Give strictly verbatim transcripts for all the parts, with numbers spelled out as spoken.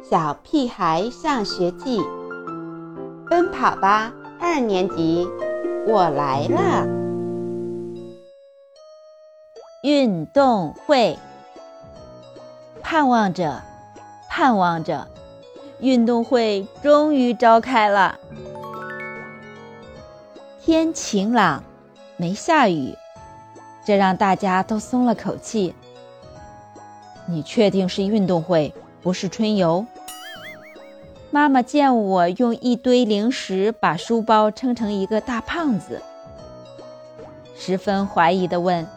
小屁孩上学记，奔跑吧二年级，我来了。 运动会，盼望着，盼望着，运动会终于召开了。天晴朗，没下雨，这让大家都松了口气。你确定是运动会，不是春游？妈妈见我用一堆零食把书包撑成一个大胖子，十分怀疑地问：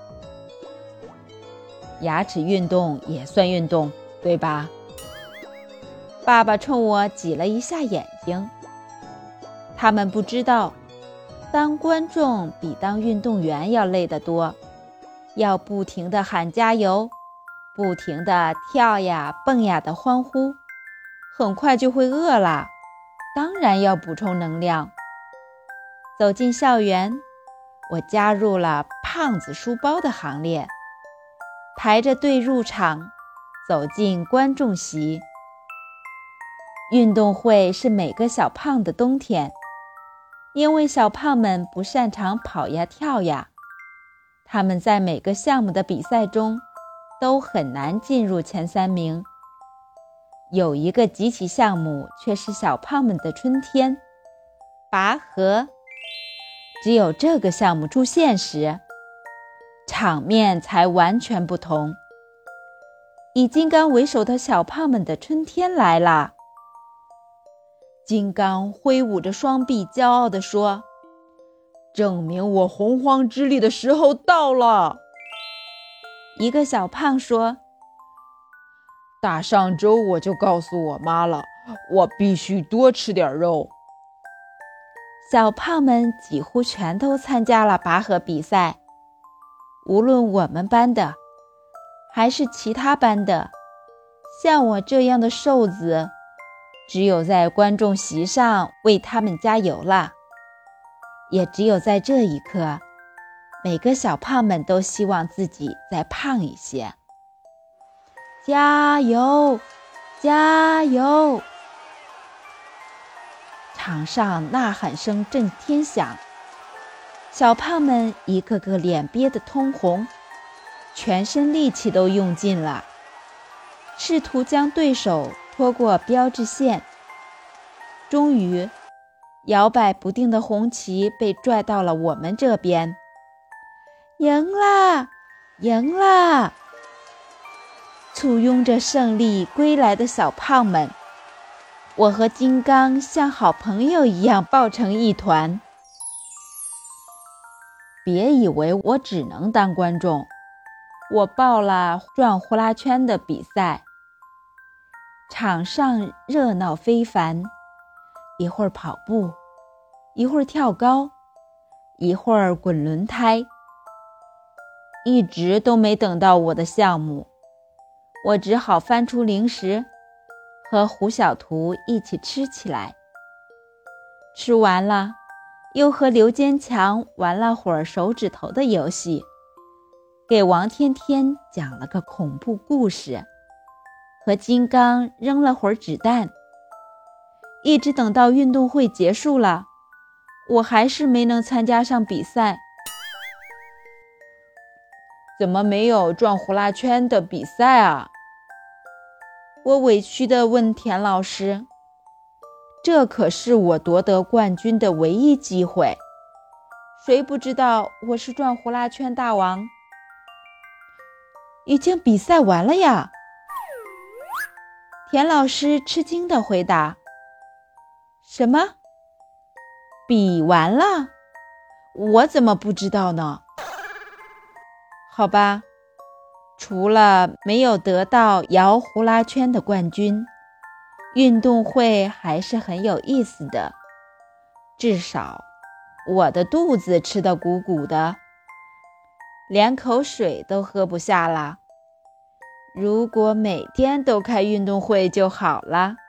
牙齿运动也算运动，对吧？爸爸冲我挤了一下眼睛。他们不知道，当观众比当运动员要累得多，要不停地喊加油，不停地跳呀蹦呀的欢呼，很快就会饿了，当然要补充能量。走进校园，我加入了胖子书包的行列，排着队入场，走进观众席。运动会是每个小胖的冬天，因为小胖们不擅长跑呀跳呀，他们在每个项目的比赛中都很难进入前三名。有一个集体项目却是小胖们的春天，拔河。只有这个项目出现时，场面才完全不同。以金刚为首的小胖们的春天来了。金刚挥舞着双臂，骄傲地说：证明我洪荒之力的时候到了。一个小胖说：大上周我就告诉我妈了，我必须多吃点肉。小胖们几乎全都参加了拔河比赛，无论我们班的还是其他班的，像我这样的瘦子，只有在观众席上为他们加油了。也只有在这一刻，每个小胖们都希望自己再胖一些。加油，加油！场上呐喊声震天响，小胖们一个个脸憋得通红，全身力气都用尽了，试图将对手拖过标志线。终于，摇摆不定的红旗被拽到了我们这边。赢啦！赢啦！簇拥着胜利归来的小胖们，我和金刚像好朋友一样抱成一团。别以为我只能当观众，我报了转呼啦圈的比赛。场上热闹非凡，一会儿跑步，一会儿跳高，一会儿滚轮胎，一直都没等到我的项目。我只好翻出零食，和胡小图一起吃起来。吃完了，又和刘坚强玩了会儿手指头的游戏，给王天天讲了个恐怖故事，和金刚扔了会儿子弹。一直等到运动会结束了，我还是没能参加上比赛。怎么没有转呼啦圈的比赛啊？我委屈地问田老师，这可是我夺得冠军的唯一机会，谁不知道我是转呼啦圈大王？已经比赛完了呀。田老师吃惊地回答。什么？比完了？我怎么不知道呢？好吧，除了没有得到摇呼啦圈的冠军，运动会还是很有意思的。至少我的肚子吃得鼓鼓的，连口水都喝不下了。如果每天都开运动会就好了。